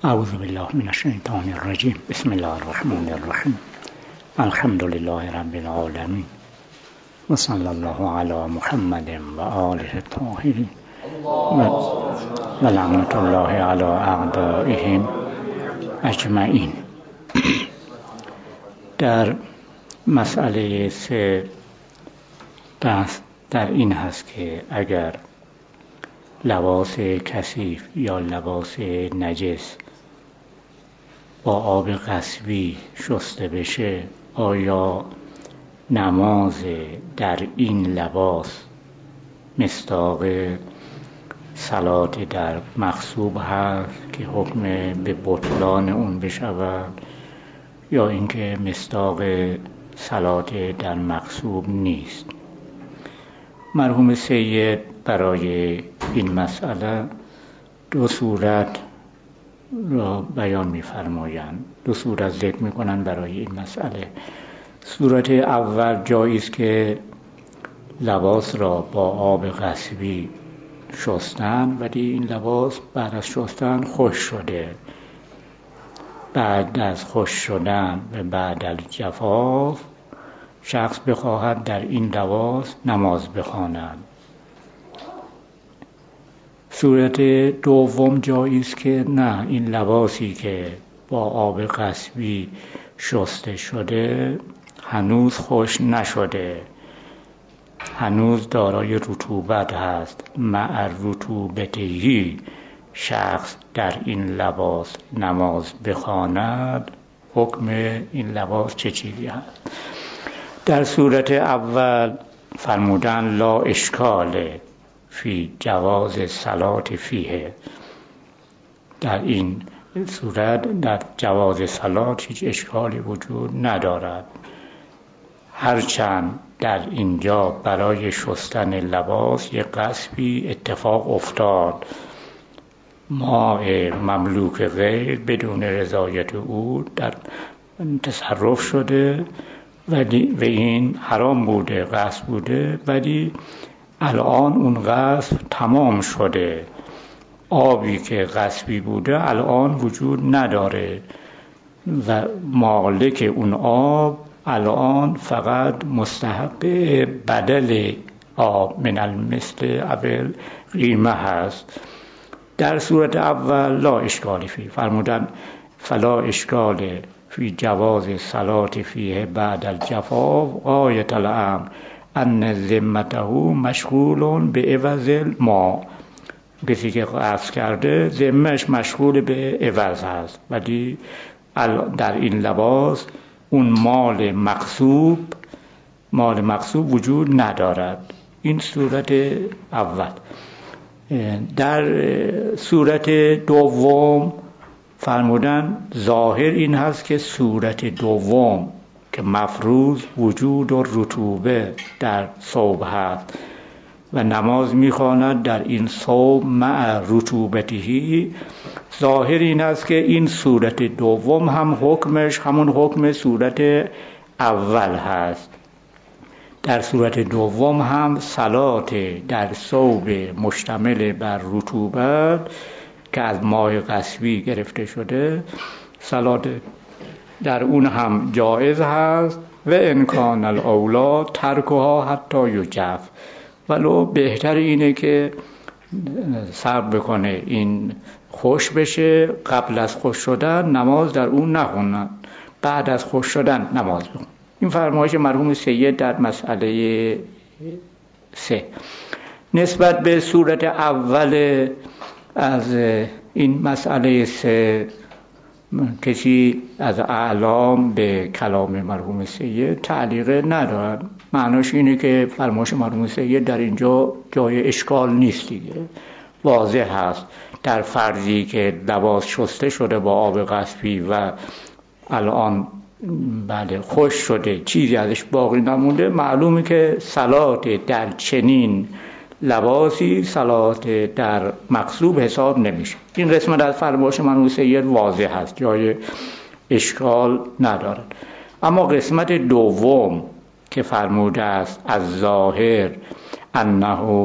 اعوذ بالله من الشیطان الرجیم. بسم الله الرحمن الرحیم. الحمد لله رب العالمین و صلی الله علی محمد و آله الطاهرین و لعنت الله علی اعدائهم اجمعین. در مسئله 3 بحث در این هست که اگر لباس کثیف یا لباس نجس با آب قصبی شسته بشه، آیا نماز در این لباس مصداق صلات در مغصوب هست که حکم به بطلان اون بشود، یا اینکه مصداق صلات در مغصوب نیست؟ مرحوم سید برای این مسئله 2 صورت را بیان می‌فرمایند، 2 صورت ذکر می‌کنند برای این مسئله. صورت اول جایز که لباس را با آب قصبی شستن، ولی این لباس بعد از شستن خشک شده. بعد از خشک شدن و بعد از جفاف شخص بخواهد در این لباس نماز بخواند. صورت دوم جایز که نه، این لباسی که با آب قصبی شسته شده هنوز خشک نشده، هنوز دارای رطوبت هست. مع رطوبتهی شخص در این لباس نماز بخواند، حکم این لباس چه چیزی هست؟ در صورت اول فرمودن لا اشکال فی جواز صلات فیه. در این صورت در جواز صلات هیچ اشکالی وجود ندارد، هرچند در اینجا برای شستن لباس یک قصبی اتفاق افتاد، ماء مملوک غیر بدون رضایت او در تصرف شده و این حرام بوده، غصب بوده، ولی الان اون غصب تمام شده. آبی که غصبی بوده الان وجود نداره و مالک اون آب الان فقط مستحق بدل آب من المثل اول قیمه هست. در صورت اول لا اشکال فی، فرمودن فلا اشکال فی جواز صلات فیه بعد الجفاف غایت الامر ان ذمته مشغول به عوض الماء. کسی که قصد کرده ذمهش مشغول به عوض هست، ولی در این لباس اون مال مقصوب وجود ندارد. این صورت اول. در صورت دوم فرمودن ظاهر این هست که صورت دوم که مفروض وجود و رطوبه در ثوب هست و نماز میخواند در این ثوب مع رطوبتهی، ظاهر این است که این صورت دوم هم حکمش همون حکم صورت اول هست. در صورت دوم هم صلات در ثوب مشتمل بر رطوبت که از ماء قصبی گرفته شده، صلات در اون هم جایز هست و امکان الاولا ترکها حتی یجف، ولو بهتر اینه که صبر بکنه این خوش بشه، قبل از خوش شدن نماز در اون نخونن، بعد از خوش شدن نماز بخون. این فرمایش مرحوم سید در مسئله 3. نسبت به صورت اول از این مسئله 3 کسی از اعلام به کلام مرحوم سید تعلیق ندارد. معناش اینه که فرمایش مرحوم سید در اینجا جای اشکال نیست دیگه، واضح هست. در فرضی که لباس شسته شده با آب قصبی و الان خوش شده، چیزی ازش باقی نمونده، معلومه که صلات در چنین لباسی صلات در مغصوب حساب نمیشه. این قسمت از فرمایش مرحوم سید واضح هست، جای اشکال ندارد. اما قسمت دوم که فرموده است از ظاهر انه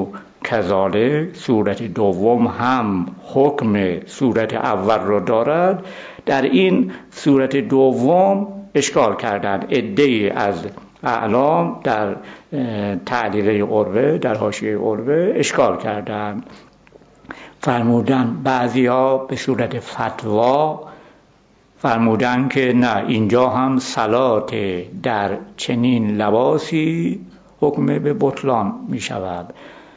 کذالک صورت دوم هم حکم صورت اول رو دارد. در این صورت دوم اشکال کردند عده‌ای از اعلام در تعلیقه قربه، در حاشیه قربه اشکال کردند، فرمودن بعضی‌ها به صورت فتوا فرمودن که نه، اینجا هم صلات در چنین لباسی حکم به بطلان می شود.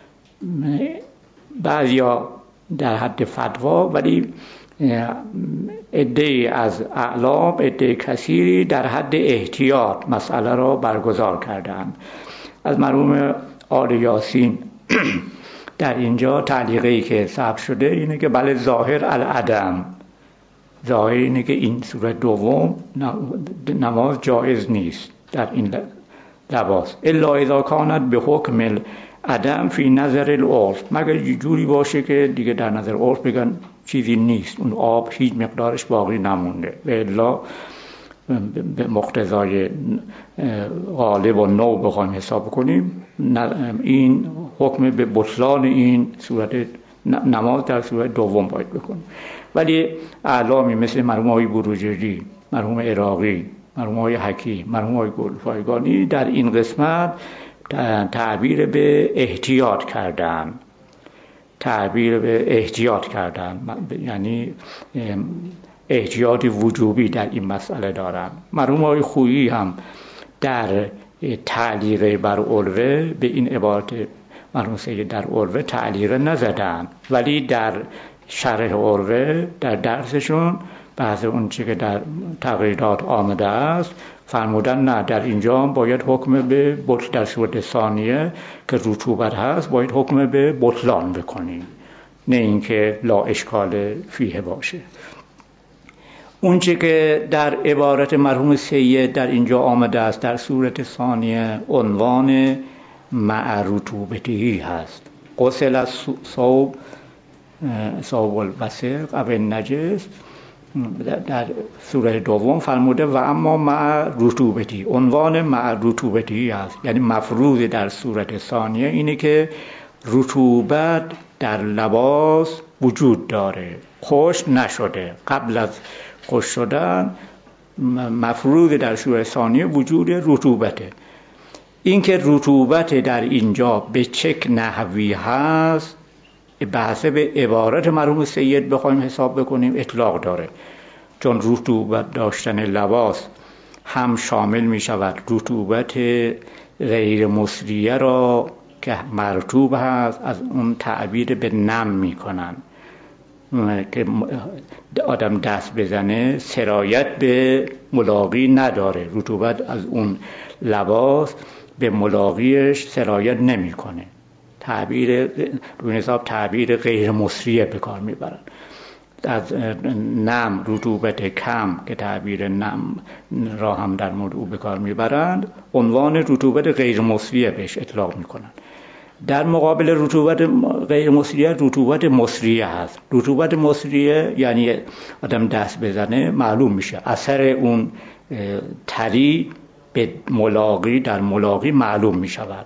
بعضیا در حد فتوا، ولی عده‌ای از اعلام، عده کثیری در حد احتیاط مسئله را برگزار کردند. از مرحوم آل یاسین در اینجا تعلیقی که ثبت شده اینه که بله ظاهر العدم، ظاهر اینه که این صورت دوم نماز جایز نیست در این لباس، الا اذا کانت به حکم العدم فی نظر العرف، مگر جوری باشه که دیگه در نظر عرف بگن چیزی نیست، اون آب هیچ مقدارش باقی نمونده، و الا به مقتضای غالب و نو بخوایم حساب کنیم این حکم به بطلان این صورت نماز در صورت دوم باید بکنیم. ولی اعلامی مثل مرحوم آقای بروجردی، مرحوم عراقی، مرحوم آقای حکیم، مرحوم آقای گلپایگانی در این قسمت تعبیر به احتیاط کردن، تعبیر به احتیاط کردن، یعنی احتیاط وجوبی در این مسئله دارن. مرحوم آقای خویی هم در تعلیق بر عروه به این عبارت مرحوم سید در عروه تعلیق نزدن، ولی در شرح عروه در درسشون بعض اون چی که در تقریرات آمده است فرمودن نه، در اینجا باید حکم به بطل، در صورت ثانیه که رطوبت هست باید حکم به بطلان بکنیم، نه اینکه لا اشکال فیه باشه. اون چی که در عبارت مرحوم سید در اینجا آمده است در صورت ثانیه عنوان مع رطوبتی هست، غسل از ثوب الوسق او النجس، در صورت دوم فرموده و اما مع رطوبتی، عنوان مع رطوبتی هست، یعنی مفروض در صورت ثانیه اینه که رطوبت در لباس وجود داره، خشک نشده، قبل از خشک شدن مفروض در صورت ثانیه وجود رطوبته. این که رطوبت در اینجا به چه نحوی هست به حسب عبارت مرحوم سید بخوایم حساب بکنیم اطلاق داره، چون رطوبت داشتن لباس هم شامل می شود رطوبت غیر مصریه را که مرطوب هست، از اون تعبیر به نم می کنن که آدم دست بزنه سرایت به ملاقی نداره، رطوبت از اون لباس به ملاقیش سرایت نمی کنه، تعبیر روی حساب تعبیر غیر مصریه به کار میبرن. از نم، رطوبت کم که تعبیر نم را هم در مورد او به کار میبرند، عنوان رطوبت غیر مصریه بهش اطلاق میکنن. در مقابل رطوبت غیر مصریه رطوبت مصریه هست. رطوبت مصریه یعنی آدم دست بزنه معلوم میشه، اثر اون تری به ملاقی در ملاقی معلوم میشود.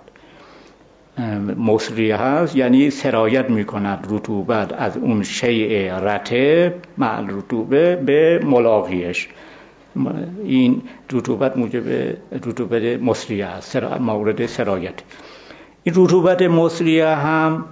مصریه هست یعنی سرایت میکند رطوبت از اون شیء رطب مع رطوبه به ملاقیش، این رطوبت موجب رطوبت مصریه هست، مورد سرایت. این رطوبت مصریه هم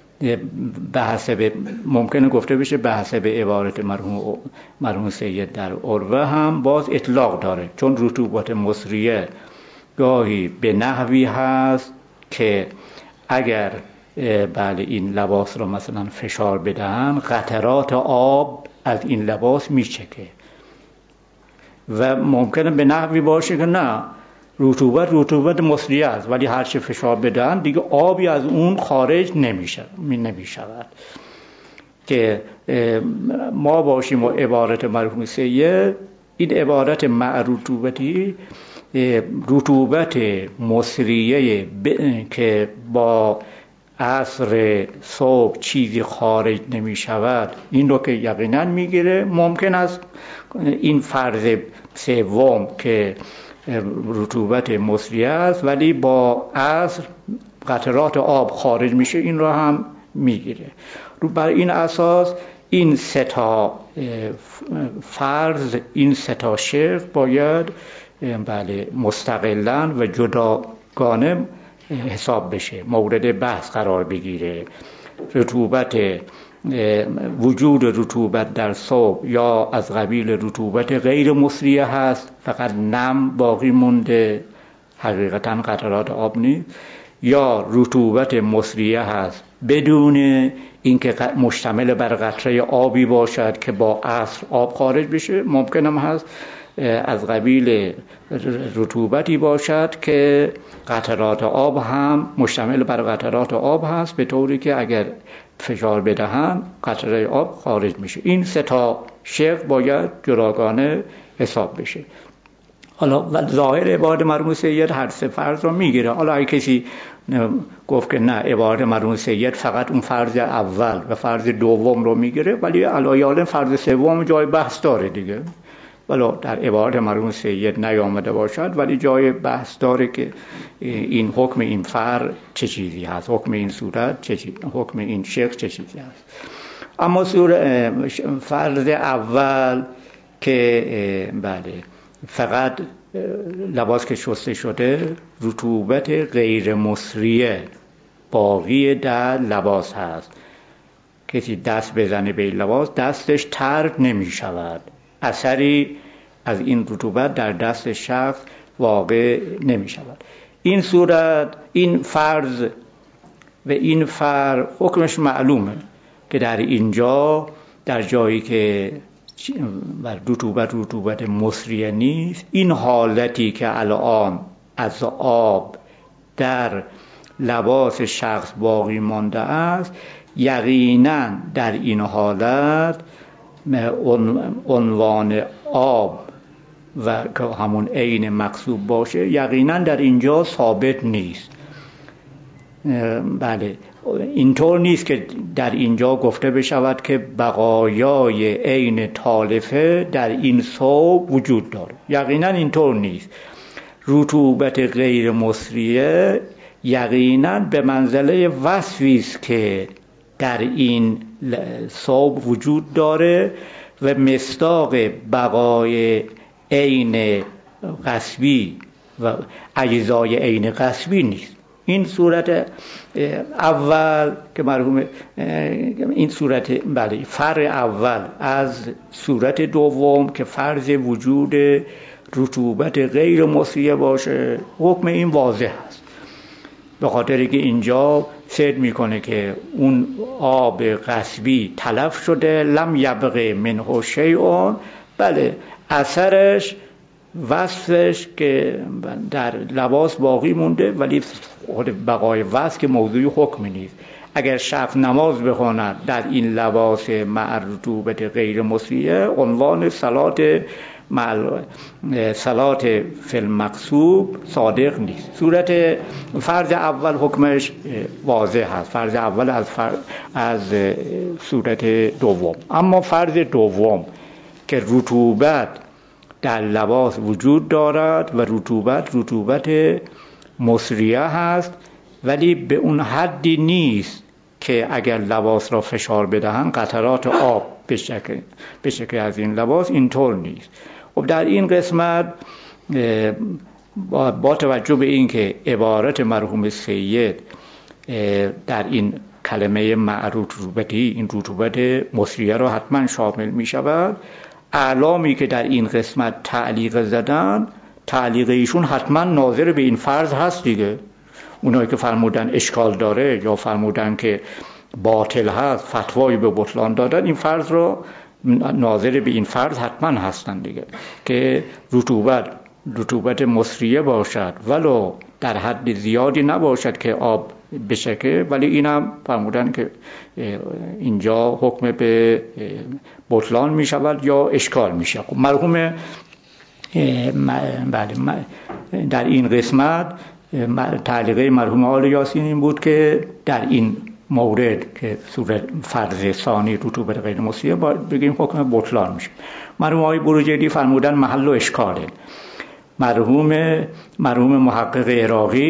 به حسب ممکنه گفته بشه به حسب عبارت مرحوم سید در عروه هم باز اطلاق داره، چون رطوبت مصریه گاهی به نحوی هست که اگر بله این لباس رو مثلا فشار بدن قطرات آب از این لباس میچکه، و ممکنه به نحوی باشه که نه رطوبت مصریه است ولی هر چه فشار بدن دیگه آبی از اون خارج نمیشود. که ما باشیم و عبارت مرحوم سید این عبارت مع رطوبتی، رطوبت مصریه که با عصر صبح چیزی خارج نمی شود، این رو که یقینا میگیره. ممکن است این فرض سوم که رطوبت مصریه است ولی با عصر قطرات آب خارج میشه این را هم میگیره. بر این اساس این سه تا فرض، این سه تا شرط باید بله مستقلاً و جداگانه حساب بشه، مورد بحث قرار بگیره. رطوبت، وجود رطوبت در ثوب یا از قبیل رطوبت غیر مصریه هست، فقط نم باقی مونده، حقیقتاً قطرات آب نیست، یا رطوبت مصریه هست بدون اینکه مشتمل بر قطره آبی باشد که با عصر آب خارج بشه. ممکن هم هست از قبیل رطوبتی باشد که قطرات آب هم مشتمل بر قطرات آب هست، به طوری که اگر فشار بدهن قطره آب خارج میشه. این سه تا شرط باید جداگانه حساب بشه. حالا ظاهر عبارت مرحوم سید هر سه فرض رو میگیره. حالا اگه کسی گفت که نه عبارت مرحوم سید فقط اون فرض اول و فرض دوم رو میگیره، ولی علایال فرض سوم جای بحث داره دیگه، ولی در عبارت مرحوم سید نیامده باشد ولی جای بحث داره که این حکم این فرع چه چیزی هست، حکم این صورت چه چیزی، حکم این شق چه چیزی هست. اما فرض اول که بله فقط لباس که شسته شده رطوبت غیر مصریه باقی در لباس هست، کسی دست بزنه به این لباس دستش تر نمی شود، اثری از این رطوبت در دست شخص واقع نمی شود. این صورت، این فرض و این فرع حکمش معلومه که در اینجا، در جایی که رطوبت مصریه نیست، این حالتی که الان از آب در لباس شخص باقی مانده است، یقینا در این حالت عنوان آب و که همون عین مقصود باشه یقینا در اینجا ثابت نیست. بله اینطور نیست که در اینجا گفته بشود که بقایای عین تالفه در این ثوب وجود داره، یقینا اینطور نیست. رطوبت غیر مصریه یقینا به منزله وصفی است که در این ثوب وجود داره و مصداق بقای عین غصبی و اجزای عین غصبی نیست. این صورت اول که مرحوم، این صورت بله فرع اول از صورت دوم که فرض وجود رطوبت غیر مصریه باشه، حکم این واضح است، به خاطر که اینجا سرد میکنه که اون آب غصبی تلف شده، لم یبقه منه شیء، بله اثرش وصفش که در لباس باقی مونده، ولی خود بقای وصف که موضوع حکمی نیست. اگر شخص نماز بخواند در این لباس مع رطوبت غیر مصریه، عنوان صلات فی المقصوب صادق نیست. صورت فرض اول حکمش واضح هست، فرض اول از صورت دوم. اما فرض دوم که رطوبت در لباس وجود دارد و رطوبت مصریه هست، ولی به اون حدی نیست که اگر لباس را فشار بدهن قطرات آب بشکه از این لباس، اینطور نیست. خب در این قسمت با توجه به این که عبارت مرحوم سید در این کلمه مع رطوبتی این رطوبت مصریه را حتما شامل می شود، اعلامی که در این قسمت تعلیق زدن، تعلیق ایشون حتما ناظر به این فرض هست دیگه. اونایی که فرمودن اشکال داره یا فرمودن که باطل هست، فتوایی به بطلان دادن، این فرض را ناظر به این فرض حتما هستن دیگه، که رطوبت مصریه باشد ولو در حد زیادی نباشد که آب بشکه، ولی اینم فرمودن که اینجا حکم به بطلان می شود یا اشکال می شود. مرحوم در این قسمت تعلیقه مرحوم آل یاسین این بود که در این مورد که صورت فرض ثانی رطوبت غیر مصریه بگیم حکم بطلان میشه. مرحوم آقای بروجردی فرمودن محل و اشکاله. مرحوم محقق عراقی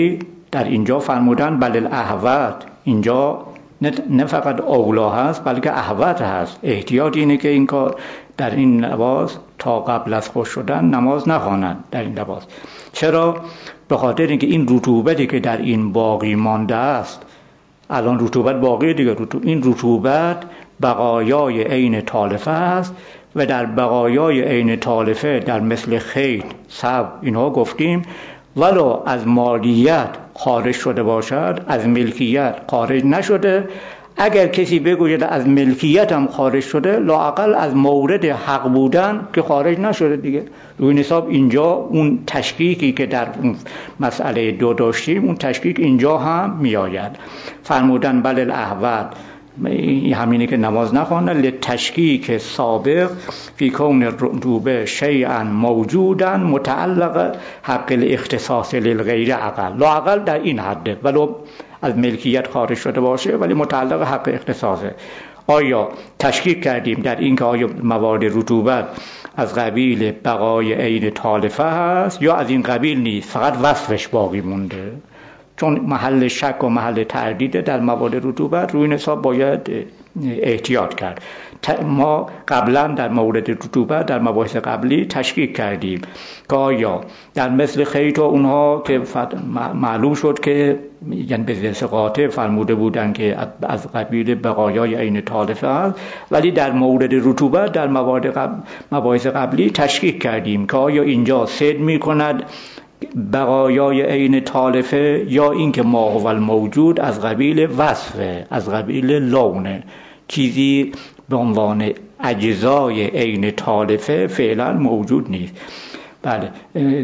در اینجا فرمودن بل الاحوط، اینجا نه فقط اولا هست بلکه احوط هست. احتیاط اینه که این کار در این لباس تا قبل از خوش شدن نماز نخوانند در این لباس. چرا؟ به خاطر اینکه این رطوبتی که در این باقی مانده است، الان رطوبت باقی دیگه، این رطوبت بقایای عین تالفه است و در بقایای عین تالفه در مثل خیط، سب اینها گفتیم ولو از مالیت خارج شده باشد، از ملکیت خارج نشده. اگر کسی بگوید از ملکیت هم خارج شده، لااقل از مورد حق بودن که خارج نشده دیگه. روی حساب اینجا اون تشکیکی که در مسئله 2 داشتیم، اون تشکیک اینجا هم میآید. فرمودن بل الاحوط، همینه که نماز نخواندن، لتشکیک سابق فی کون رطوبه شیئا موجودا متعلق حق الاختصاص للغیر اقل، لااقل در این حده، ولو از ملکیت خارج شده باشه ولی متعلق حق اختصاصه. آیا تشکیک کردیم در این که آیا موارد رطوبت از قبیل بقای عین تالفه هست یا از این قبیل نیست، فقط وصفش باقی مونده؟ چون محل شک و محل تردید در موارد رطوبت، روی این حساب باید احتیاط کرد. ما قبلا در مورد رطوبت در مباحث قبلی تشکیک کردیم که آیا در مثل خیط و اونها که معلوم شد که یعنی به جنس قاطع فرموده بودن که از قبیل بقایای عین تالفه است، ولی در مورد رطوبت در مباحث قبلی تشکیک کردیم که آیا اینجا صید می کند بقایای عین تالفه یا اینکه ما هو الموجود از قبیل وصفه، از قبیل لونه، چیزی به عنوان اجزای عین تالفه فعلا موجود نیست. بله،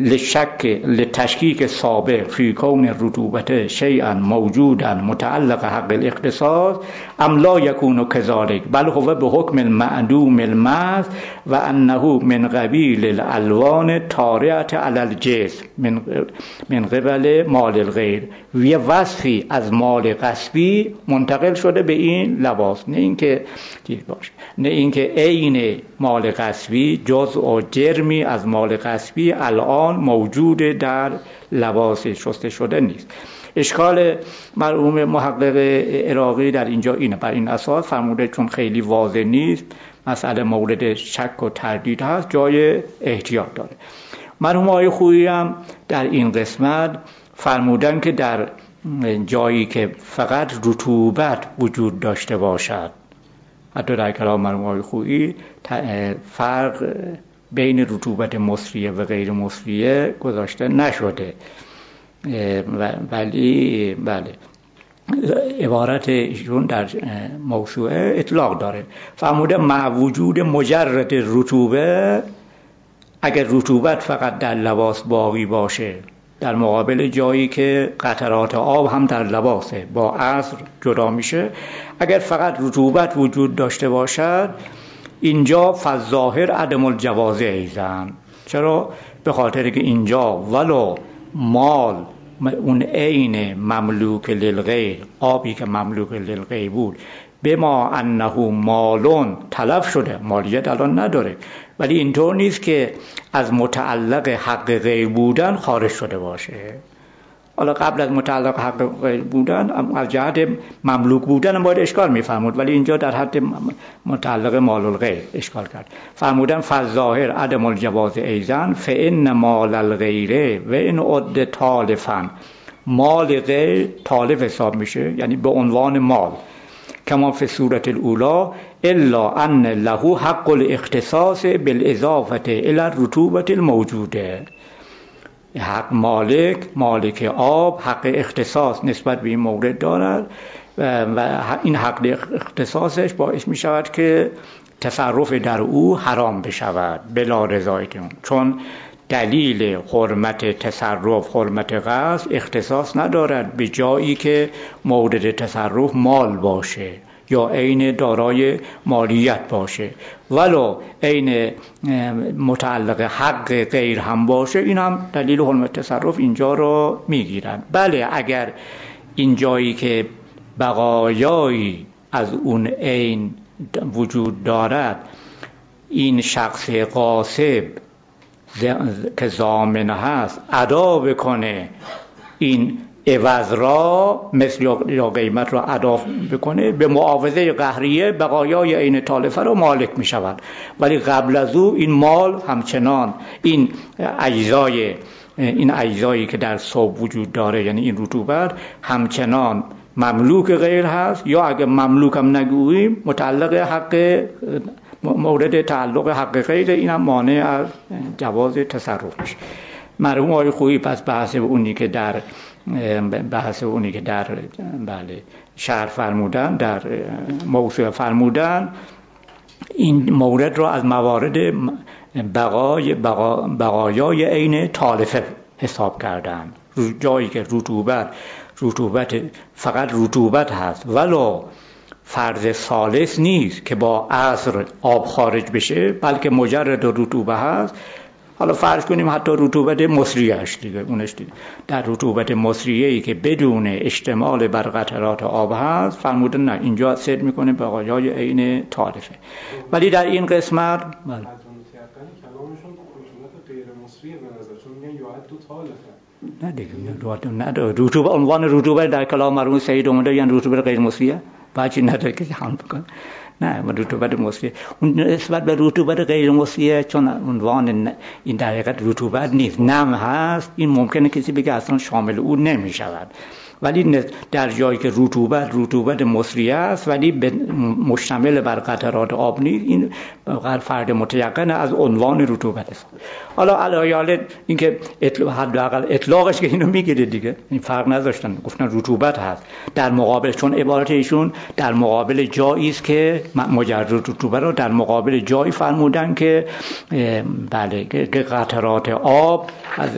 لتشکیک سابق فی کون رطوبت شیئا موجودا متعلق حق الاختصاص ام لا یکون کذالک بل هو به حکم المعدوم المحض و انه من قبیل الالوان طارئه علی الجسم من قبل مال الغیر، یه وصفی از مال غصبی منتقل شده به این لباس، نه اینکه چیز باشه، نه اینکه عین مال غصبی جزء و جرمی از مال غصبی الان موجود در لباس شسته شده نیست. اشکال مرحوم محقق عراقی در اینجا اینه، بر این اساس فرموده چون خیلی واضح نیست، مسئله مورد شک و تردید هست، جای احتیاط داره. مرحوم آقای خویی هم در این قسمت فرمودن که در جایی که فقط رطوبت وجود داشته باشد، حتی در کلام مرحوم آقای خویی فرق بین رطوبت مصریه و غیر مصریه گذاشته نشده، ولی بله عبارت ایشون در موسوعه اطلاق داره. فرموده مع وجود مجرد رطوبه، اگر رطوبت فقط در لباس باقی باشه در مقابل جایی که قطرات آب هم در لباسه با عصر جدا میشه، اگر فقط رطوبت وجود داشته باشد اینجا فالظاهر عدم الجواز ایزن. چرا؟ به خاطر که اینجا ولو مال اون عین مملوک للغیر، آبی که مملوک للغیر بود، بما انه مالون تلف شده، مالیت الان نداره، ولی اینطور نیست که از متعلق حق غیر بودن خارج شده باشه. حالا قبل از متعلق حق غیر بودن از جهت مملوک بودن باید اشکال میفرمود، ولی اینجا در حد متعلق مال الغیر اشکال کرد. فرمودن فالظاهر عدم الجواز ایزن فان مال الغیر و ان عد تالفا، مال غیر تالف حساب میشه، یعنی به عنوان مال، کما فی صورت الاولا الا ان له حق الاختصاص بالاضافه الى الرطوبه الموجوده. حق مالک آب حق اختصاص نسبت به این مورد دارد و این حق اختصاصش باعث می شود که تصرف در او حرام بشود بلا رضایتون، چون دلیل حرمت تصرف، حرمت غصب اختصاص ندارد به جایی که مورد تصرف مال باشه یا عین دارای مالیت باشه، ولو عین متعلق حق غیر هم باشه، این هم دلیل حرمت تصرف اینجا رو میگیرن. بله، اگر این جایی که بقایایی از اون عین وجود دارد، این شخص غاصب که ضامن هست ادا بکنه این عوض را مثل یا قیمت را ادا بکنه به معاوضه قهریه بقایای عین تالفه را مالک می شود. ولی قبل از او این مال همچنان این اجزایی که در صوب وجود داره، یعنی این رطوبت، همچنان مملوک غیر هست، یا اگه مملوک هم نگوییم متعلق حق، مورد تعلق حق غیر، این هم مانع از جواز تصرف میشه. مرحوم آقای خویی پس بحث اونی که در بله شرح فرمودن، در موضوع فرمودن، این مورد را از موارد بقایای عین تالفه حساب کردن. جایی که رطوبت فقط رطوبت هست ولو فرض ثالث نیست که با عصر آب خارج بشه، بلکه مجرد رطوبت هست. حالا فرض کنیم حتی رطوبت مصریه اش دیگه، اونش دیگه در رطوبت مصریه‌ای که بدون اشتمال بر قطرات آب هست، فرمودن نه، اینجا صد میکنه بقایای عین تالفه. ولی در این قسمت کلامشون خشونت غیر مصریه به نظر، چون میگن یعد دو تالفه. نه دیگه رطوبت، عنوان رطوبت در کلام مرحوم سید اومده، یعنی رطوبت غیر مصریه باید نداره که حمل بکنه. نه، رطوبت مصریه، اون نسبت به رطوبت غیر مصریه چون عنوان این در حقیقت رطوبت نیست، نم هست، این ممکنه کسی بگه اصلا شامل اون نمی شود. ولی در جایی که رطوبت مصریه است ولی مشتمل بر قطرات آب نیست، این فرد متیقن از عنوان رطوبت است. حالا علیه اینکه حداقل اطلاقش که اینو میگیره دیگه، این فرق نذاشتن، گفتن رطوبت هست در مقابل، چون عبارت ایشون در مقابل جایی است که مجرد رطوبت رو در مقابل جایی فرمودن که بله که قطرات آب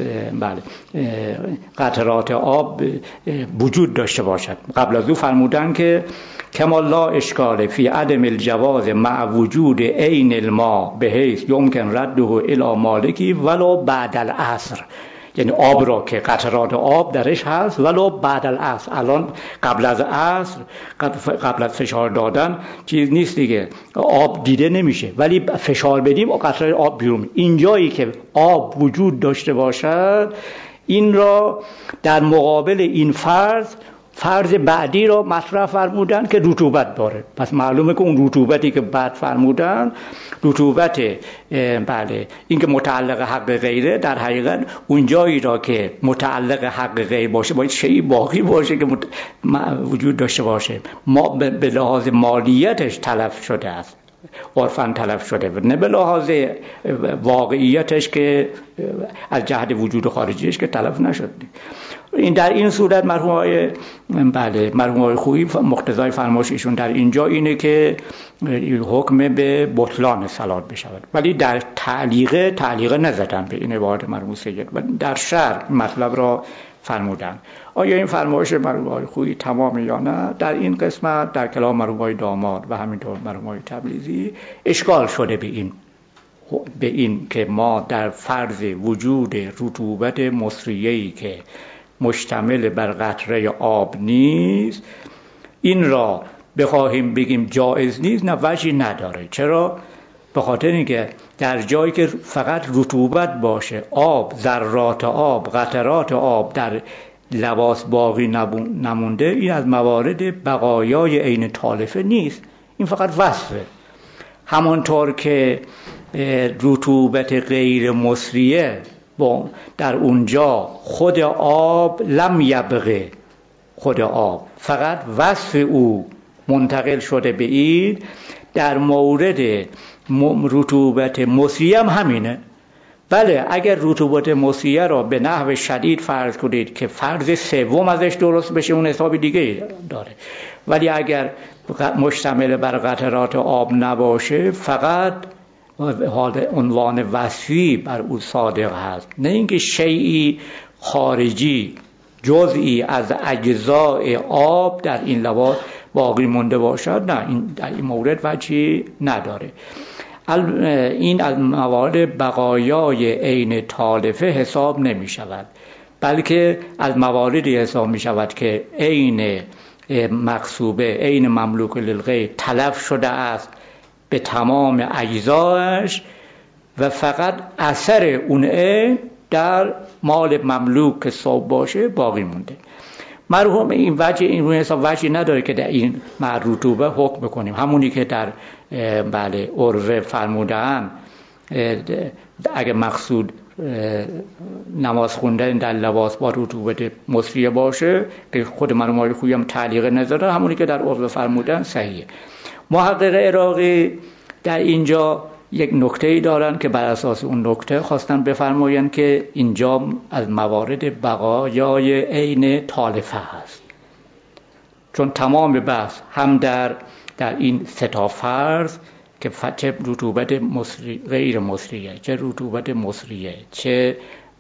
قطرات آب وجود داشته باشد. قبل از او فرمودن که کما لا اشکال فی عدم الجواز مع وجود عین الماء بحیث یمکن رده الی مالکی ولو بعد العصر، یعنی آب را که قطرات آب درش هست ولو بعد العصر. الان قبل از عصر، قبل از فشار دادن چیز نیست دیگه، آب دیده نمیشه، ولی فشار بدیم و قطرات آب بیرون. اینجایی که آب وجود داشته باشد، این را در مقابل این فرض بعدی را مطرح فرمودن که رطوبت داره. پس معلومه که اون رطوبتی که بعد فرمودن، رطوبت بله این که متعلق حق غیره، در حقیقت اون جایی را که متعلق حق غیر باشه باید شیء باقی باشه که وجود داشته باشه، ما به لحاظ مالیتش تلف شده است، عرفاً تلف شده، نه به لحاظ واقعیتش که از جهت وجود خارجیش که تلف نشد. این در این صورت مرحوم آقای خویی مقتضای فرمایش ایشون در اینجا اینه که حکم به بطلان صلات بشود، ولی در تعلیقه نزدن به این عبارت مرحوم سید و در شرح مطلب را فرمودن. آیا این فرمایش مرحوم آقای خویی تمام یا نه؟ در این قسمت در کلام مرحوم آقای داماد و همینطور مرحوم آقای تبریزی اشکال شده به این که ما در فرض وجود رطوبت مصریه‌ای که مشتمل بر قطره آب نیست، این را بخواهیم بگیم جایز نیست، نه وجهی نداره. چرا؟ به خاطر اینکه در جایی که فقط رطوبت باشه، آب، ذرات آب، قطرات آب در لباس باقی نمونده، این از موارد بقایای عین تالفه نیست، این فقط وصفه. همانطور که رطوبت غیر مصریه در اونجا خود آب لم یبقه، خود آب فقط وصف او منتقل شده به این، در مورد رطوبت مصریه هم همینه. بله اگر رطوبت مصریه را به نحو شدید فرض کنید که فرض سوم ازش درست بشه، اون حساب دیگه داره، ولی اگر مشتمل بر قطرات آب نباشه، فقط حال عنوان وصفی بر او صادق هست، نه اینکه شیئی خارجی جزئی از اجزای آب در این لباس باقی مونده باشد. نه، این در این مورد وجهی نداره. این از موارد بقایای عین تالفه حساب نمی شود، بلکه از مواردی حساب می شود که عین مغصوبه، عین مملوک للغیر تلف شده است به تمام اجزایش و فقط اثر اون در مال مملوک که صوب باشه باقی مونده. مرحوم این وجه این روی حساب وجهی نداره که در این رطوبه حکم بکنیم. همونی که در بله عرف فرمودن اگه مقصود نماز خوندن در لباس با رطوبت مصریه باشه که خود مرحوم خویی هم تعلیق نذاره، همونی که در عرف فرمودن صحیحه. محقق عراقی در اینجا یک نکته‌ای دارن که بر اساس اون نکته خواستن بفرمایند که اینجا از موارد بقایای عین تالفه هست، چون تمام بحث هم در این سه تا فرض که چه رطوبت مصری غیر مصریه، چه رطوبت مصریه، چه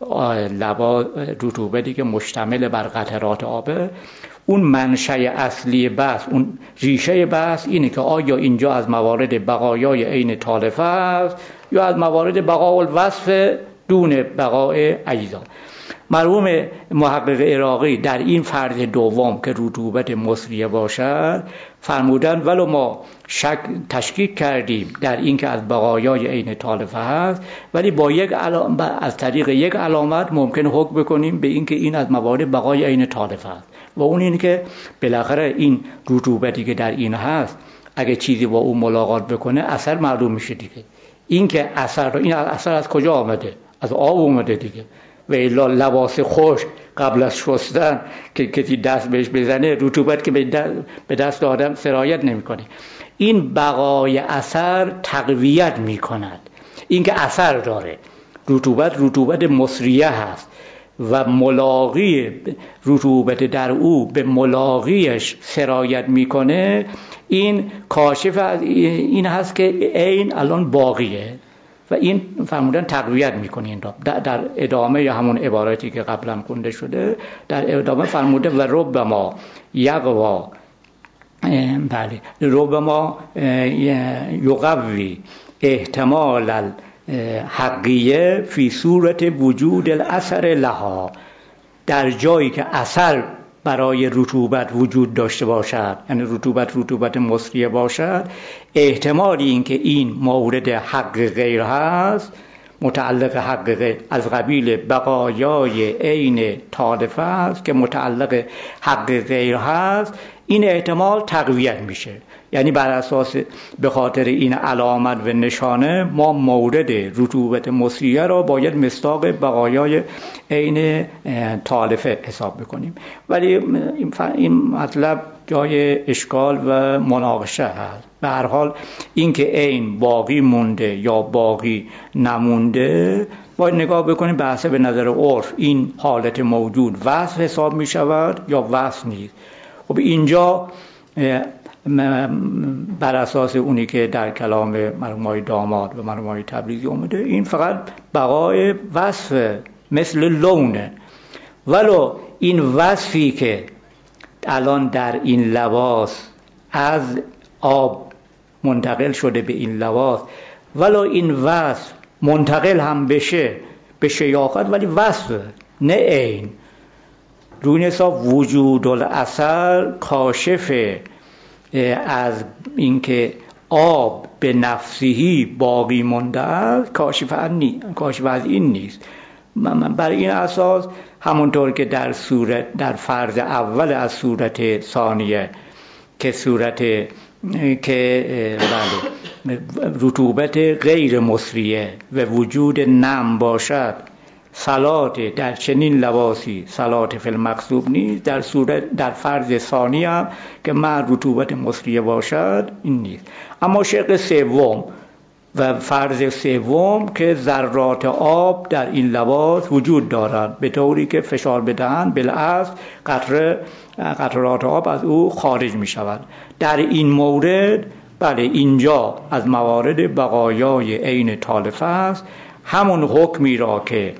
رطوبتی که مشتمل بر قطرات آبه، اون منشأ اصلی بحث، اون ریشه بحث اینه که آیا اینجا از موارد بقایای عین تالفه است یا از موارد بقاء الوصف دون بقاء اجزا. مرحوم محقق عراقی در این فرض دوم که رطوبت مصریه باشد فرمودن ولو ما تشکیک کردیم در این که از بقایای عین تالفه هست، ولی با از طریق یک علامت ممکن حکم بکنیم به این که این از موارد بقای عین تالفه است، و اون این که بالاخره این رطوبتی که در این هست اگه چیزی با اون ملاقات بکنه اثر معلوم میشه دیگه. این که این اثر از کجا آمده؟ از آب اومده دیگه. و الا لباس خشک قبل از شستن که کسی دست بهش بزنه، رطوبت که به دست آدم سرایت نمیکنه. این بقای اثر تقویت میکند. این که اثر داره، رطوبت مصریه هست و ملاقی رطوبت در او به ملاقیش سرایت میکنه، این کاشف از این هست که عین الان باقیه و این فرمودن تقویت میکنه. این را در ادامه همون عبارتی که قبلا خونده شده در ادامه فرموده و ربما یقوا بله ربما یقوی احتمال حقیه فی صورت وجود الاثر لها، در جایی که اثر برای رطوبت وجود داشته باشد، یعنی رطوبت مصریه باشد، احتمالی این که این مورد حق غیر هست، متعلق حق غیر از قبیل بقایای عین تالفه است که متعلق حق غیر هست، این احتمال تقویت میشه. یعنی بر اساس به خاطر این علامت و نشانه ما مورد رطوبت مصریه را باید مصداق بقایای عین تالفه حساب بکنیم. ولی این مطلب جای اشکال و مناقشه هست. به هر حال این که عین باقی مونده یا باقی نمونده باید نگاه بکنیم به حسب نظر عرف این حالت موجود وصف حساب می شود یا وصف نیست. خب اینجا بر اساس اونی که در کلام مرحوم داماد و مرحوم تبریزی اومده، این فقط بقای وصف مثل لونه. ولو این وصفی که الان در این لباس از آب منتقل شده به این لباس، ولو این وصف منتقل هم بشه به شیاخت، ولی وصف نه عین. روی حساب وجود الاثر کاشف از اینکه آب به نفسهی باقی مونده است، کاشف از این نیست. برای این اساس همونطور که در فرض اول از صورت ثانیه که رطوبت غیر مصریه و وجود نم باشد، صلات در چنین لباسی صلات فی المکذوب نیست، در فرض ثانی هم که مع رطوبت مصریه باشد این نیست. اما شق سوم و فرض سوم که ذرات آب در این لباس وجود دارد به طوری که فشار بدهند بالاصل قطرات آب از او خارج می شود. در این مورد بله اینجا از موارد بقایای عین تالفه است. همون حکمی را که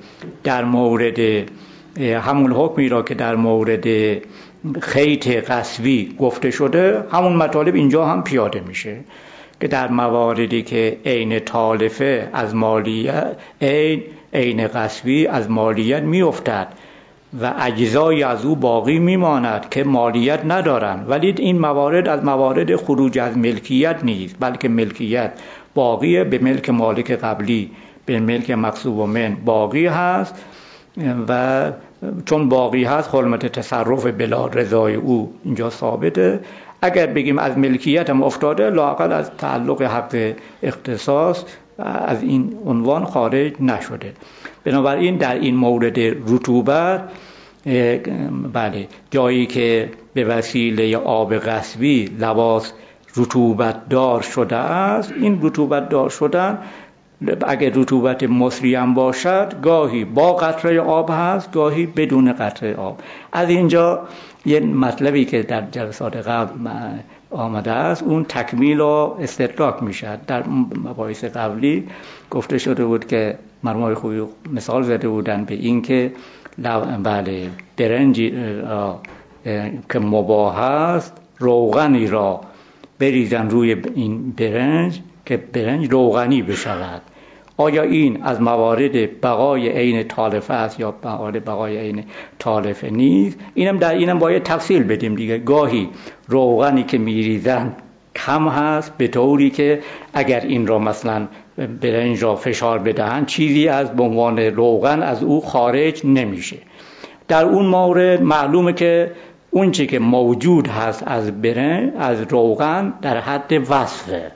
در مورد خیط قصبی گفته شده، همون مطالب اینجا هم پیاده میشه که در مواردی که عین تالفه از مالیت، عین قصبی از مالیت میافتد و اجزای از او باقی میماند که مالیت ندارند، ولی این موارد از موارد خروج از ملکیت نیست، بلکه ملکیت باقیه، به ملک مالک قبلی، به ملک مغصوب من باقی هست و چون باقی هست حرمت تصرف بلا رضای او اینجا ثابته. اگر بگیم از ملکیت هم افتاده، لااقل از تعلق حق اختصاص از این عنوان خارج نشده. بنابراین در این مورد رطوبت، بله، جایی که به وسیله آب غصبی لباس رطوبت دار شده است، این رطوبت دار شدن اگر رطوبت مصری هم باشد گاهی با قطره آب هست، گاهی بدون قطره آب. از اینجا یه مطلبی که در جلسات قبل آمده است اون تکمیل و استدراک میشه. در مباحث قبلی گفته شده بود که مرحوم خوبی مثال زده بودن به این که بله برنجی که مباح است روغنی را بریزن روی این برنج که برنج روغنی بشود. آیا این از موارد بقای عین تالفه است یا موارد بقای عین تالفه نیست؟ اینم باید تفصیل بدیم دیگه. گاهی روغنی که میریزن کم هست به طوری که اگر این را مثلا برنج را فشار بدهن چیزی از به عنوان روغن از او خارج نمیشه. در اون مورد معلومه که اون چی که موجود هست از برنج، از روغن، در حد وصفه.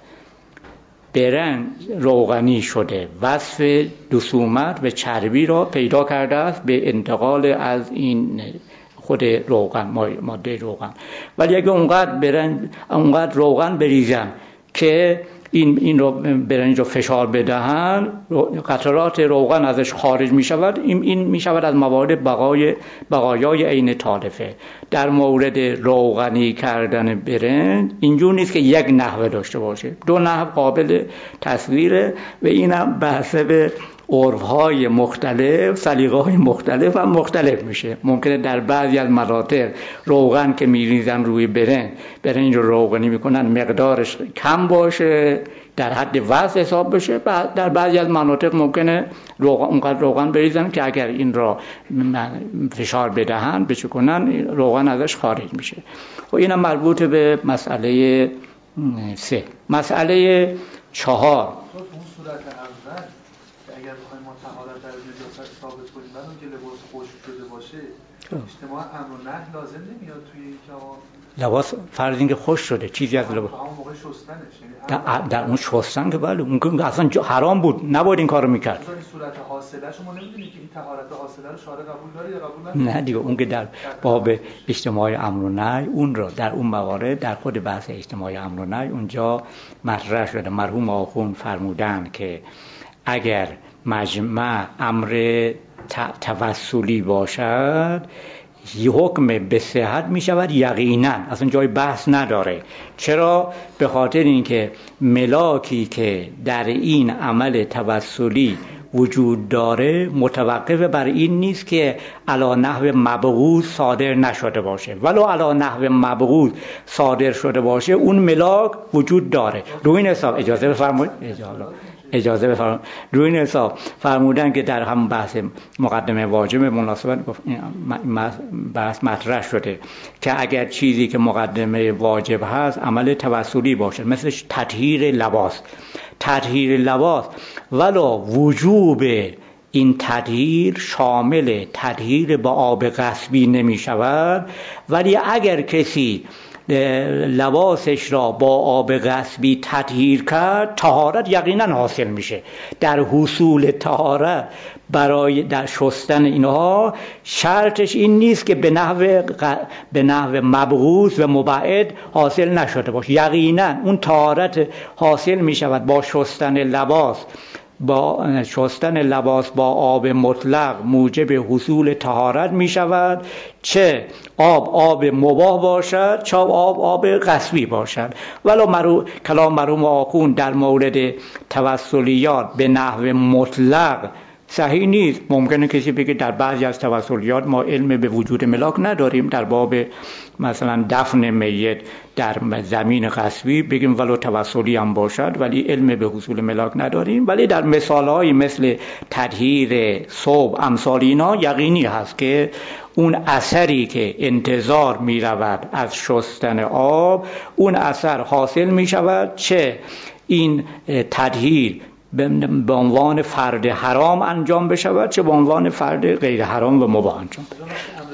برنج روغنی شده، وصف دسومت و چربی را پیدا کرده است به انتقال از این خود روغن، ماده روغن. ولی اگه اونقدر روغن بریزن که این رو برنج رو فشار بدهن، قطرات روغن ازش خارج می شود، این می شود از موارد بقایای عین تالفه. در مورد روغنی کردن برنج اینجور نیست که یک نحوه داشته باشه، دو نحو قابل تصویره و اینم بحث عرف‌های مختلف، سلیقه‌های مختلف هم مختلف میشه. ممکنه در بعضی از مناطق روغن که میریزن روی برنج رو روغنی میکنن مقدارش کم باشه، در حد وصف حساب بشه. در بعضی از مناطق ممکنه اونقدر روغن بریزن که اگر این را فشار بدهن بچه کنن روغن ازش خارج میشه. و اینم مربوط به مسئله 3. مسئله 4، اگر بخوایم ما طهارت از نجاست ثابت کنیم بعد اون که لباس خشک شده باشه اجتماع امر و نهی لازم نمیاد توی این که لباس فرض اینکه خشک شده چیزی از لباس همون موقع شستنش، در اون شستن که بله اون اصلا حرام بود، نباید این کارو میکرد. این صورت حاصله شما نمیدونید که این طهارت حاصله رو شارع قبول داره یا قبول نداره؟ نه دیگه، اون که در باب اجتماع امر و نهی اون رو در اون موارد در خود بحث اجتماع امر و نهی اونجا مطرح شده. مرحوم آخوند فرمودن که اگر مجمع امر توسلی باشد حکم به صحت می شود یقینا، اصلا جای بحث نداره. چرا؟ به خاطر اینکه ملاکی که در این عمل توسلی وجود داره متوقف بر این نیست که علی نحو مبغوض صادر نشده باشه، ولو علی نحو مبغوض صادر شده باشه اون ملاک وجود داره. روی این حساب اجازه بفرمایید روی این حساب فرمودن که در هم بحث مقدمه واجب مناسبت بحث مطرح شده که اگر چیزی که مقدمه واجب هست عمل توسلی باشه، مثل تطهیر لباس ولو وجوب این تطهیر شامل تطهیر با آب غصبی نمی شود، ولی اگر کسی لباسش را با آب غصبی تطهیر کرد طهارت یقینا حاصل میشه. در حصول طهارت برای در شستن اینها شرطش این نیست که به نحو مبغوض و مبعد حاصل نشده باشه. یقینا اون طهارت حاصل میشود با شستن لباس با آب مطلق موجب حصول طهارت می شود، چه آب مباح باشد چه آب غصبی باشد. ولو کلام مرحوم آخوند در مورد توسلیات به نحو مطلق صحیح نیست. ممکنه کسی بگه در بعضی از توسلیات ما علم به وجود ملاک نداریم، در باب مثلا دفن میت در زمین غصبی بگیم ولو توسلی هم باشد ولی علم به حصول ملاک نداریم. ولی در مثالهایی مثل تطهیر صبح امثال اینا یقینی هست که اون اثری که انتظار می رود از شستن آب اون اثر حاصل می شود، چه این تطهیر به عنوان فرد حرام انجام بشود، چه به عنوان فرد غیر حرام و مباح انجام بشود.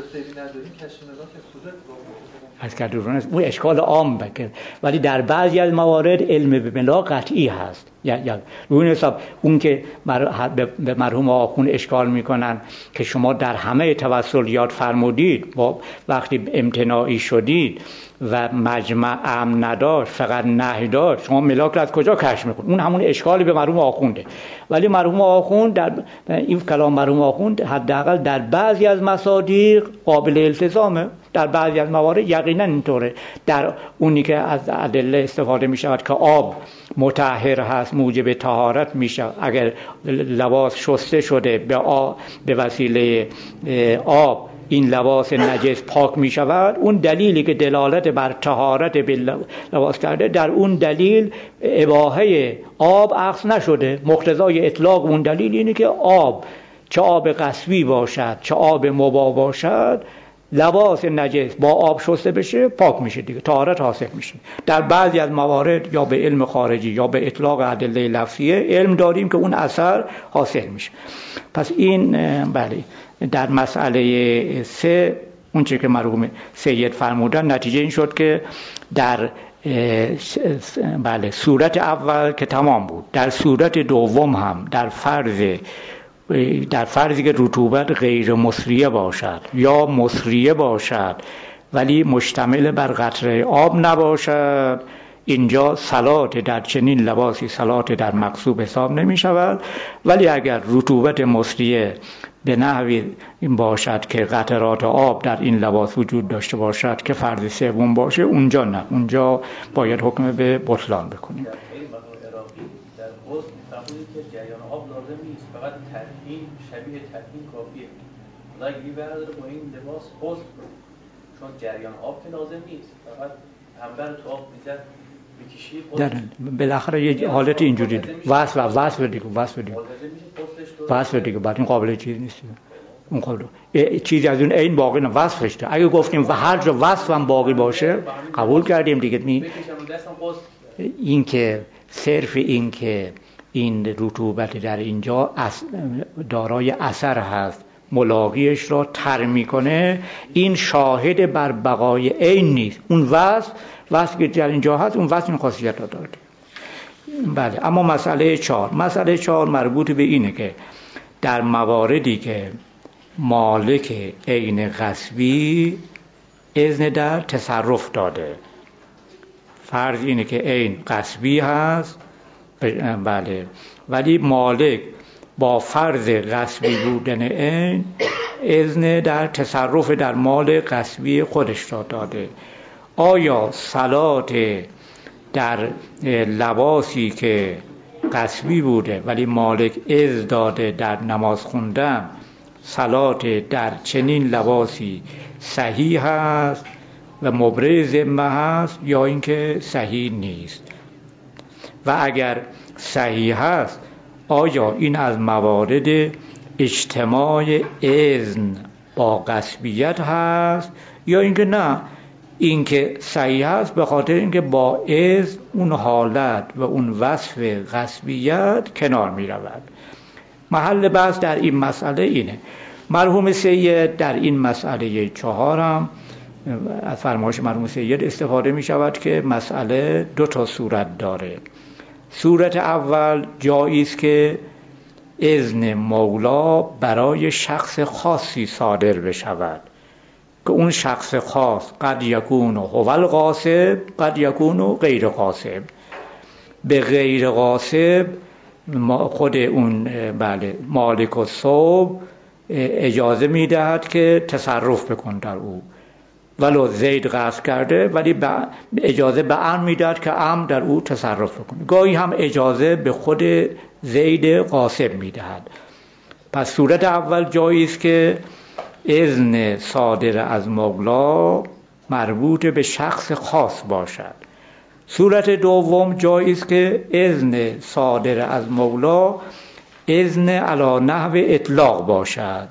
از کردوران اون اشکال عام بکر، ولی در بعضی از موارد علم به بلا قطعی هست. یا روی این حساب اون که به مرحوم آخوند اشکال میکنن که شما در همه توسل یاد فرمودید، وقتی امتناعی شدید و مجمع امن نداشت فقط نهی داشت، شما ملاک رو از کجا کشف میکنید؟ اون همون اشکالی به مرحوم آخونده. ولی مرحوم آخوند در این کلام مرحوم آخوند حداقل در بعضی از مصادیق قابل التزامه، در بعضی از موارد یقینا اینطوره. در اونی که از ادله استفاده می شود که آب مطهر هست، موجب طهارت می شود، اگر لباس شسته شده به وسیله آب این لباس نجس پاک می شود، اون دلیلی که دلالت بر طهارت به لباس کرده، در اون دلیل اباحه آب اخذ نشده. مقتضای اطلاق اون دلیل اینه که آب، چه آب غصبی باشد چه آب مباح باشد، لباس نجس با آب شسته بشه پاک میشه دیگه، طهارت حاصل میشه. در بعضی از موارد یا به علم خارجی یا به اطلاق ادله لفظیه علم داریم که اون اثر حاصل میشه. پس این بله در مسئله 3 اون چیزی که مرحوم سید فرمودن، نتیجه این شد که در بله صورت اول که تمام بود، در صورت دوم هم در فرضی که رطوبت غیر مصریه باشد یا مصریه باشد ولی مشتمل بر قطره آب نباشد، اینجا صلات در چنین لباسی صلات در مغصوب حساب نمی شود. ولی اگر رطوبت مصریه به نحوی این باشد که قطرات آب در این لباس وجود داشته باشد که فرض سوم باشه، اونجا نه، اونجا باید حکم به بطلان بکنیم. که جریان آب لازم نیست، فقط تطهین شبیه تطهین کافیه. حالا اگه برداره با این لباس غسل کنه، چون جریان آب که لازم نیست، فقط انبر تو آب میذاره بکشی. بالاخره یه حالت اینجوری وصف دیگه بعد این قابل چیز نیست. اون قابل چیزی از اون این باقی نه، وصفش ده. اگه گفتیم و هر جا وصف هم باقی باشه قبول کردیم دیگه. این که صرف این که این رطوبت در اینجا دارای اثر هست، ملاقیش را تر میکنه، این شاهد بر بقای عین نیست. اون وصف که در اینجا هست، اون وصف این خاصیت را داره. بله. اما مسئله 4 مربوط به اینه که در مواردی که مالک عین غصبی اذن در تصرف داده، فرض اینه که عین غصبی هست، بله، ولی مالک با فرض غصبی بودن عین اذن در تصرف در مال غصبی خودش را داده، آیا صلات در لباسی که غصبی بوده ولی مالک اذن داده در نماز خوندن، صلات در چنین لباسی صحیح هست و مبرئ ذمه هست یا اینکه صحیح نیست؟ و اگر صحیح هست آیا این از موارد اجتماع اذن با غصبیت هست یا اینکه نه، اینکه صحیح هست به خاطر اینکه با اذن اون حالت و اون وصف غصبیت کنار می رود. محل بحث در این مسئله اینه. مرحوم سید در این مسئله 4 هم از فرمایش مرحوم سید استفاده می شود که مسئله 2 صورت داره. صورت اول جایی است که اذن مولا برای شخص خاصی صادر بشود که اون شخص خاص قد یکون هو الغاصب قد یکون غیر غاصب. به غیر غاصب خود اون بله مالک الصوب اجازه میدهد که تصرف بکن در او، ولو زید غصب کرده ولی اجازه به عمرو میدهد که عمرو در او تصرف کنه. گاهی هم اجازه به خود زید غاصب میدهد. پس صورت اول جایی است که اذن صادر از مولا مربوط به شخص خاص باشد. صورت دوم جایی است که اذن صادر از مولا اذن علی نحو اطلاق باشد.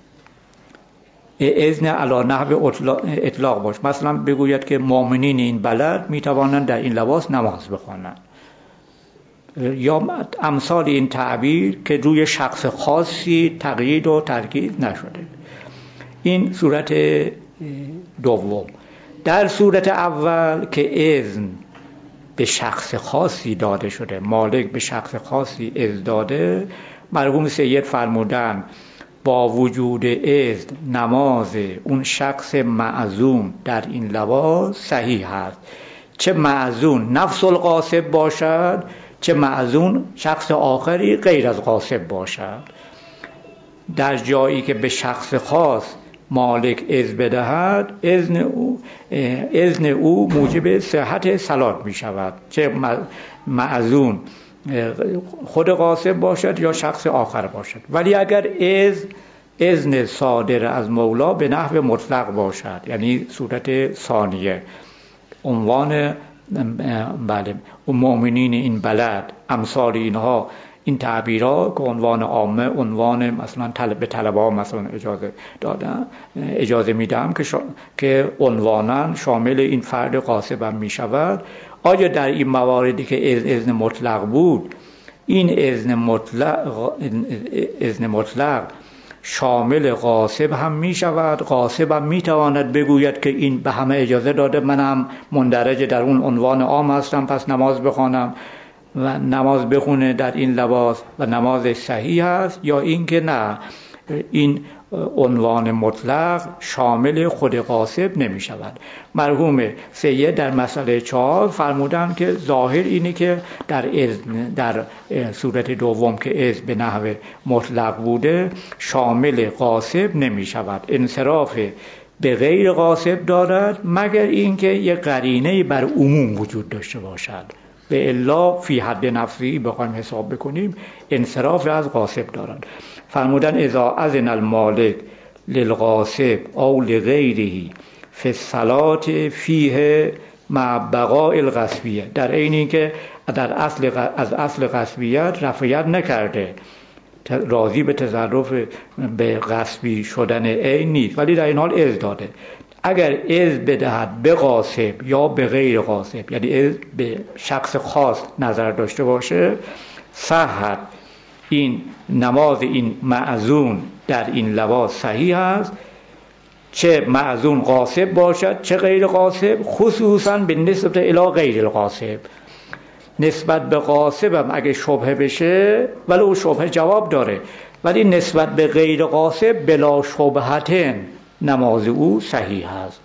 اذن علی نحو اطلاق باشد. مثلا بگوید که مؤمنین این بلد میتوانند در این لباس نماز بخوانند. یا امثال این تعبیر که روی شخص خاصی تقیید و ترکیز نشده. این صورت دوم. در صورت اول که اذن به شخص خاصی داده شده، مالک به شخص خاصی اذن داده، مرحوم سید فرمودن با وجود اذن نماز اون شخص معذون در این لباس صحیح است، چه معذون نفس الغاصب باشد، چه معذون شخص آخری غیر از غاصب باشد. در جایی که به شخص خاص مالک اذن بدهد، اذن او موجب صحت صلات می شود، چه معذون خود غاصب باشد یا شخص آخر باشد. ولی اگر اذن صادر از مولا به نحو مطلق باشد، یعنی صورت ثانیه، عنوان بله مؤمنین این بلد، امثال اینها، این تعبیرها که عنوان عامه، عنوان مثلا به طلبه مثلا اجازه میدم که عنوانا شامل این فرد غاصب هم می شود. آیا در این مواردی که اذن مطلق بود، این اذن مطلق شامل غاصب هم می شود؟ غاصب هم می تواند بگوید که این به همه اجازه داده، منم مندرج در اون عنوان عام هستم، پس نماز بخوانم و نماز بخونه در این لباس و نماز صحیح است؟ یا این که نه، این عنوان مطلق شامل خود غاصب نمی شود. مرحوم سید در مسئله 4 فرمودن که ظاهر اینه که در صورت دوم که اذن به نحو مطلق بوده شامل غاصب نمی شود، انصراف به غیر غاصب دارد، مگر اینکه یک قرینه بر عموم وجود داشته باشد. به الا فی حد نفسی بخوایم حساب بکنیم انصراف از غاصب دارد. فرمودن اذا اذن المالک للغاصب او لغیره فی الصلاة فیه مع بقاء الغصبیه، در عین اینکه از اصل غصبیت رفعیت نکرده، راضی به تصرف به غصبی شدن عین نیست، ولی در این حال اذن داده. اگر اذن بدهد به غاصب یا به غیر غاصب، یعنی اذن به شخص خاص نظر داشته باشه، صحت این نماز این معذون در این لباس صحیح است، چه معذون غاصب باشد چه غیر غاصب، خصوصا به نسبت الی غیر الغاصب. نسبت به غاصب هم اگه شبهه بشه ولو شبهه جواب داره، ولی نسبت به غیر غاصب بلا شبهتن نماز او صحیح است.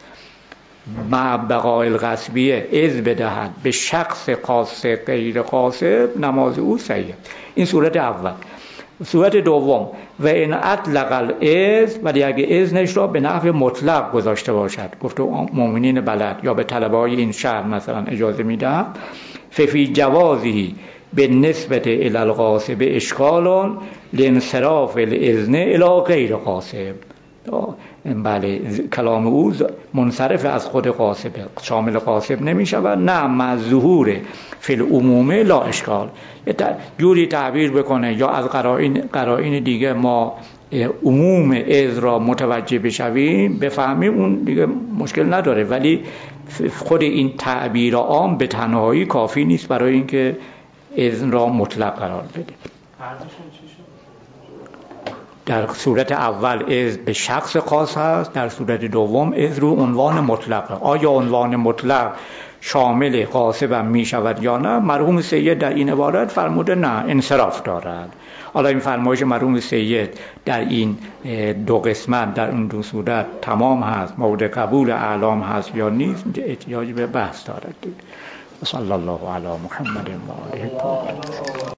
مع بقاء الغصبیه اذن بدهد به شخص خاص غیر غاصب، نماز او صحیح است. این صورت اول. صورت دوم و این اطلق الاذن، ولی اگه اذنش را به نحو مطلق گذاشته باشد، گفته مؤمنین بلد یا به طلبای این شهر مثلا اجازه میدم، ففی جوازی به نسبت الی الغاصب اشکال لانصراف الاذن الی غیر غاصب. بله کلام او منصرف از خود غاصب، شامل غاصب نمی شود، نه مع ظهور فی العموم لا اشکال. جوری تعبیر بکنه یا از قرائن دیگه ما عموم اذن را متوجه بشویم بفهمیم، اون دیگه مشکل نداره، ولی خود این تعبیر عام به تنهایی کافی نیست برای اینکه اذن را مطلق قرار بده. در صورت اول اذن به شخص خاص هست، در صورت دوم اذن رو عنوان مطلق. آیا عنوان مطلق شامل غاصب هم می شود یا نه؟ مرحوم سید در این عبارت فرموده نه، انصراف دارد. حالا این فرمایش مرحوم سید در این دو قسمت، در اون دو صورت تمام هست، مورد قبول اعلام هست یا نیست، احتیاج به بحث دارد. صلی الله علی محمد و آله.